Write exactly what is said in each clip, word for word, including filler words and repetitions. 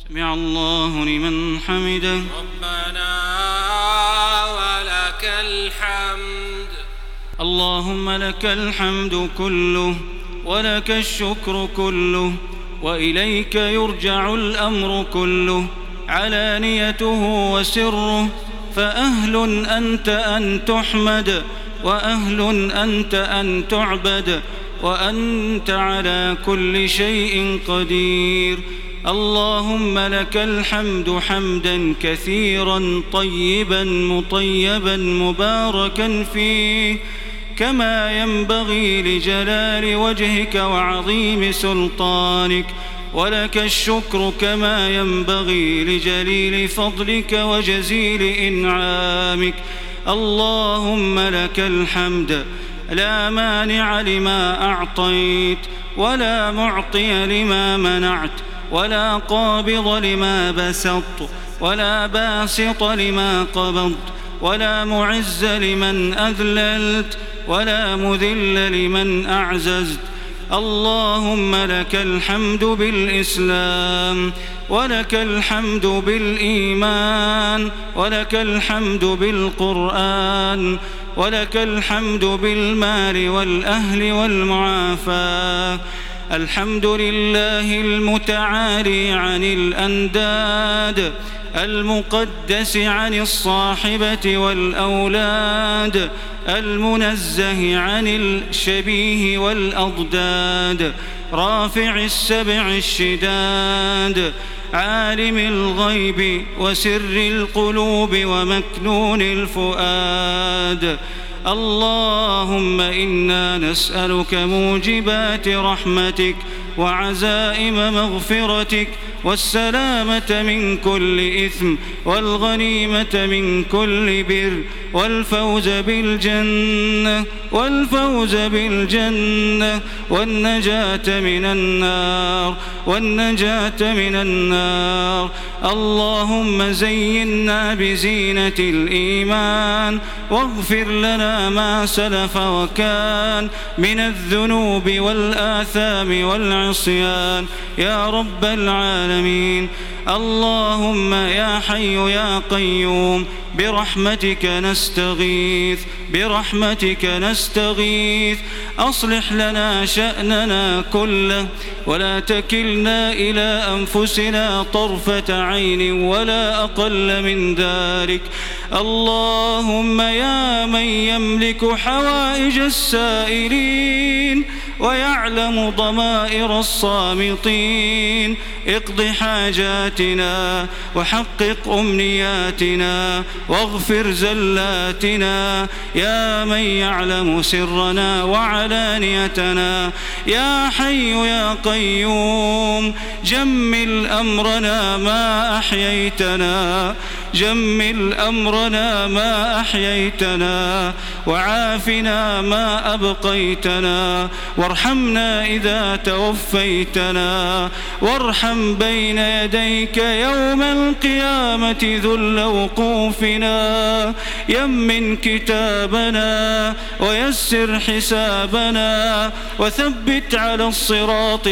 سمع الله لمن حمده. ربنا ولك الحمد. اللهم لك الحمد كله ولك الشكر كله وإليك يرجع الأمر كله، علانيته وسره، فأهل أنت أن تحمد وأهل أنت أن تعبد، وأنت على كل شيء قدير. اللهم لك الحمد حمدا كثيرا طيبا مطيبا مباركا فيه، كما ينبغي لجلال وجهك وعظيم سلطانك. ولك الشكر كما ينبغي لجليل فضلك وجزيل إنعامك. اللهم لك الحمد، لا مانع لما أعطيت ولا معطي لما منعت ولا قابض لما بسطت ولا باسط لما قبضت ولا معز لمن أذللت ولا مذل لمن أعززت. اللهم لك الحمد بالإسلام، ولك الحمد بالإيمان، ولك الحمد بالقرآن، ولك الحمد بالمال والأهل والمعافاة. الحمد لله المتعالي عن الأنداد، المقدس عن الصاحبة والأولاد، المنزه عن الشبيه والأضداد، رافع السبع الشداد، عالم الغيب وسر القلوب ومكنون الفؤاد. اللهم إنا نسألك موجبات رحمتك وعزائم مغفرتك والسلامة من كل إثم والغنيمة من كل بر والفوز بالجنة والفوز بالجنة والنجاة من النار والنجاة من النار. اللهم زينا بزينة الإيمان واغفر لنا ما سلف وكان من الذنوب والآثام والعصيان يا رب العالمين. اللهم يا حي يا قيوم برحمتك نستغيث برحمتك نستغيث أصلح لنا شأننا كله ولا تكلنا إلى أنفسنا طرفة عين ولا أقل من ذلك. اللهم يا من يملك حوائج السائلين ويعلم ضمائر الصامتين، اقض حاجاتنا وحقق أمنياتنا واغفر زلاتنا يا من يعلم سرنا وعلانيتنا. يا حي يا قيوم جمل أمرنا ما أحييتنا جمل أمرنا ما أحييتنا وعافنا ما أبقيتنا وارحمنا إذا توفيتنا وارحم بين يديك يوم القيامة ذل وقوفنا. يمن كتابنا ويسر حسابنا وثبت على الصراط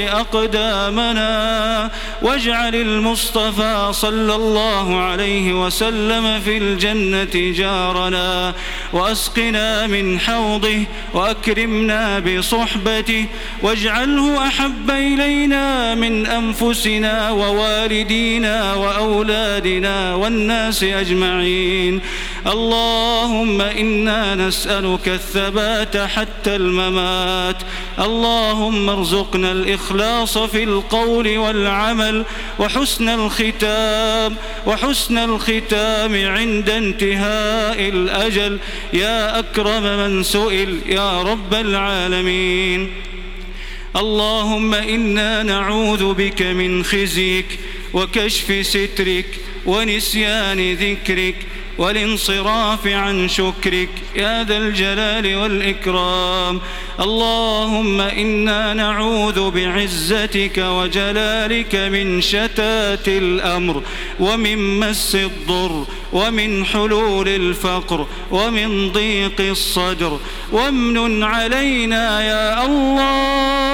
أقدامنا واجعل المصطفى صلى الله عليه وسلم في الجنة جارنا وأسقنا من حوضه وأكرمنا بصحبته واجعله أحب إلينا من أنفسنا ووالدينا وأولادنا والناس أجمعين. اللهم إنا نسألك الثبات حتى الممات. اللهم ارزقنا الإخلاص في القول والعمل وحسن الختام وحسن الختام عند انتهاء الأجل يا أكرم من سئل يا رب العالمين. اللهم إنا نعوذ بك من خزيك وكشف سترك ونسيان ذكرك والانصراف عن شكرك يا ذا الجلال والإكرام. اللهم إنا نعوذ بعزتك وجلالك من شتات الأمر ومن مس الضر ومن حلول الفقر ومن ضيق الصدر. وامنن علينا يا الله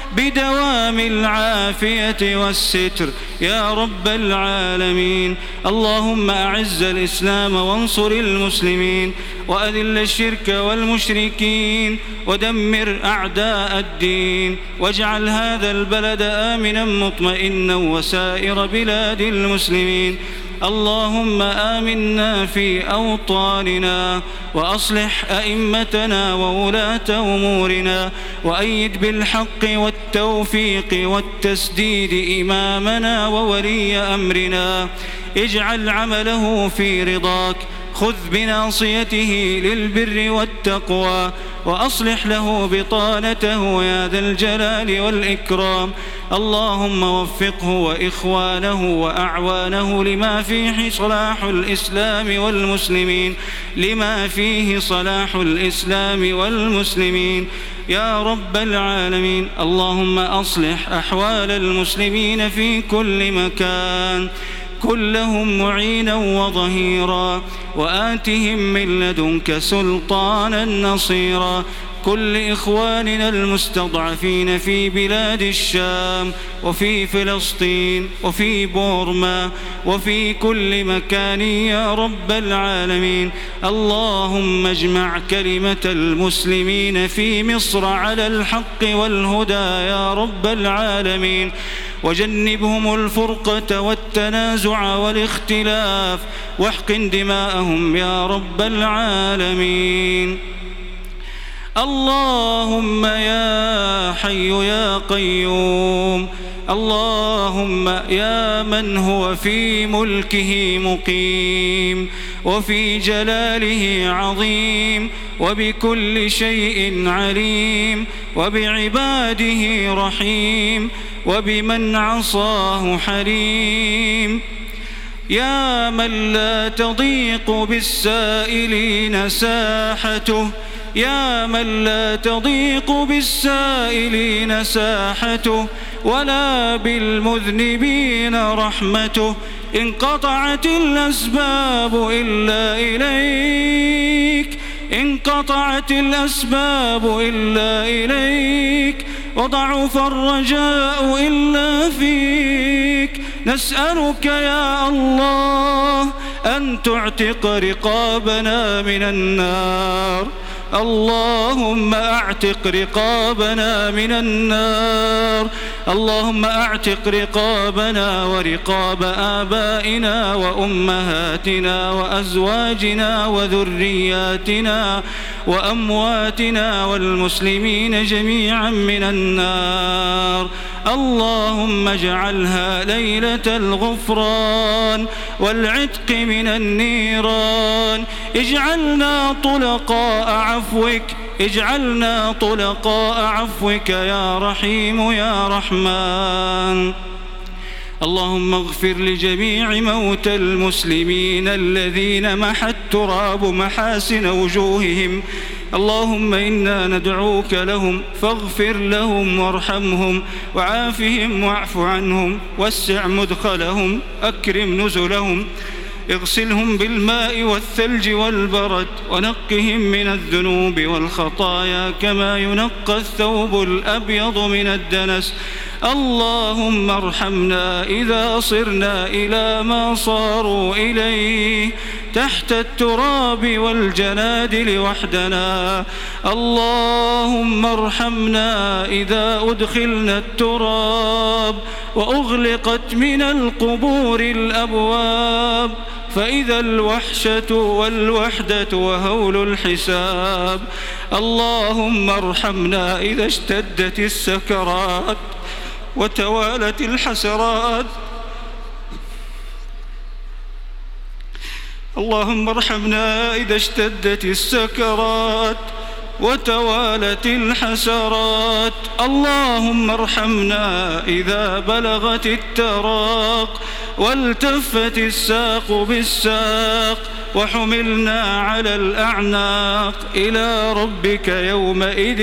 بدوام العافية والستر يا رب العالمين. اللهم أعز الإسلام وانصر المسلمين، وأذل الشرك والمشركين، ودمر أعداء الدين، واجعل هذا البلد آمنا مطمئنا وسائر بلاد المسلمين. اللهم آمنا في أوطاننا، وأصلح أئمتنا وولاة أمورنا، وأيد بالحق والتوفيق والتسديد إمامنا وولي أمرنا. اجعل عمله في رضاك، خذ بناصيته للبر والتقوى، وأصلح له بطانته يا ذا الجلال والإكرام. اللهم وفقه وإخوانه وأعوانه لما فيه صلاح الإسلام والمسلمين لما فيه صلاح الإسلام والمسلمين يا رب العالمين. اللهم أصلح أحوال المسلمين في كل مكان، كن لهم معينا وظهيرا، وآتهم من لدنك سلطانا نصيرا. كل إخواننا المستضعفين في بلاد الشام وفي فلسطين وفي بورما وفي كل مكان يا رب العالمين. اللهم اجمع كلمة المسلمين في مصر على الحق والهدى يا رب العالمين، وجنبهم الفرقة والتنازع والاختلاف، واحقن دماءهم يا رب العالمين. اللهم يا حي يا قيوم، اللهم يا من هو في ملكه مقيم وفي جلاله عظيم وبكل شيء عليم وبعباده رحيم وبمن عصاه حليم. يا من لا تضيق بالسائلين ساحته، يا من لا تضيق بالسائلين ساحته ولا بالمذنبين رحمته. انقطعت الأسباب إلا إليك، انقطعت الأسباب إلا إليك، وضعف الرجاء إلا فيك. نسألك يا الله أن تعتق رقابنا من النار. اللهم أعتق رقابنا من النار، اللهم أعتق رقابنا ورقاب آبائنا وأمهاتنا وأزواجنا وذرياتنا وأمواتنا والمسلمين جميعا من النار. اللهم اجعلها ليلة الغفران والعتق من النيران. اجعلنا طلقاء عفوك، اجعلنا طلقاء عفوك يا رحيم يا رحمن. اللهم اغفر لجميع موتى المسلمين الذين محى التراب محاسن وجوههم. اللهم إنا ندعوك لهم فاغفر لهم وارحمهم وعافهم واعف عنهم واسع مدخلهم أكرم نزلهم اغسلهم بالماء والثلج والبرد ونقهم من الذنوب والخطايا كما ينقى الثوب الأبيض من الدنس. اللهم ارحمنا إذا صرنا إلى ما صاروا إليه تحت التراب والجنادل وحدنا. اللهم ارحمنا إذا أدخلنا التراب وأغلقت من القبور الأبواب، فإذا الوحشة والوحدة وهول الحساب. اللهم ارحمنا إذا اشتدت السكرات وتوالت الحسرات. اللهم ارحمنا إذا اشتدت السكرات وتوالت الحسرات. اللهم ارحمنا إذا بلغت التراق والتفت الساق بالساق وحملنا على الأعناق إلى ربك يومئذ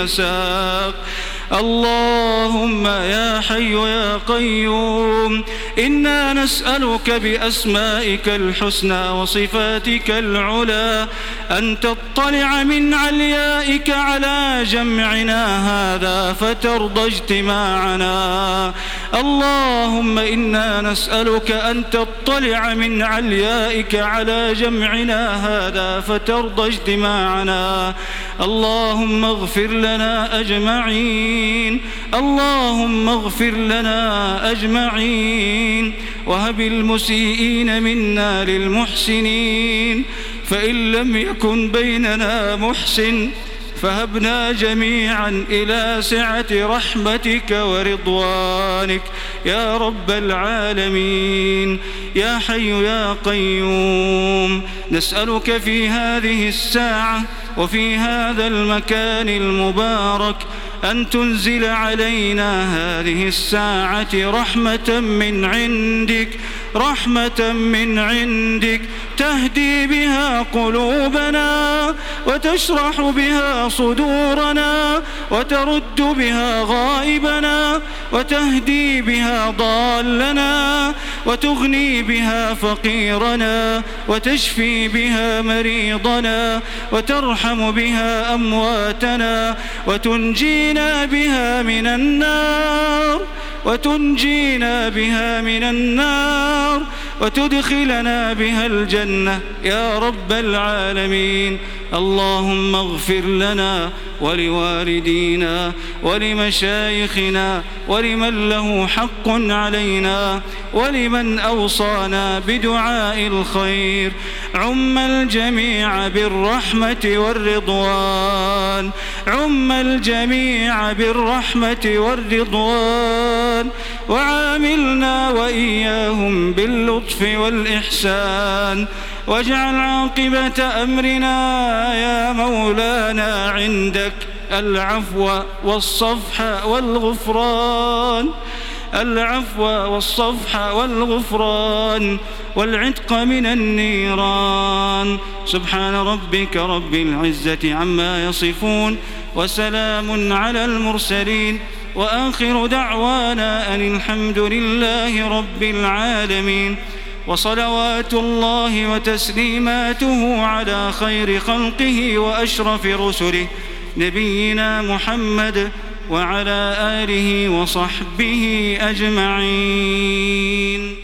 المساق. اللهم يا حي يا قيوم إنا نسألك بأسمائك الحسنى وصفاتك العلى أن تطلع من عليائك على جمعنا هذا فترضى اجتماعنا. اللهم إنا نسألك أن تطلع من عليائك على جمعنا هذا فترضى اجتماعنا. اللهم اغفر لنا أجمعين، اللهم اغفر لنا أجمعين، وهب المسيئين منا للمحسنين، فإن لم يكن بيننا محسن فهبنا جميعا إلى سعة رحمتك ورضوانك يا رب العالمين. يا حي يا قيوم، نسألك في هذه الساعة وفي هذا المكان المبارك أن تنزل علينا هذه الساعة رحمة من عندك، رحمة من عندك تهدي بها قلوبنا وتشرح بها صدورنا وترد بها غائبنا وتهدي بها ضالنا وتغني بها فقيرنا وتشفي بها مريضنا وترحم بها أمواتنا وتنجينا بها من النار وتنجينا بها من النار وتدخلنا بها الجنة يا رب العالمين. اللهم اغفر لنا ولوالدينا ولمشايخنا ولمن له حق علينا ولمن أوصانا بدعاء الخير. عم الجميع بالرحمة والرضوان، عم الجميع بالرحمة والرضوان، وعاملنا وإياهم باللطف والإحسان، واجعل عاقبة أمرنا يا مولانا عندك العفو والصفح والغفران، العفو والصفح والغفران والعتق من النيران. سبحان ربك رب العزة عما يصفون، وسلام على المرسلين، وآخر دعوانا أن الحمد لله رب العالمين. وصلوات الله وتسليماته على خير خلقه وأشرف رسله نبينا محمد وعلى آله وصحبه أجمعين.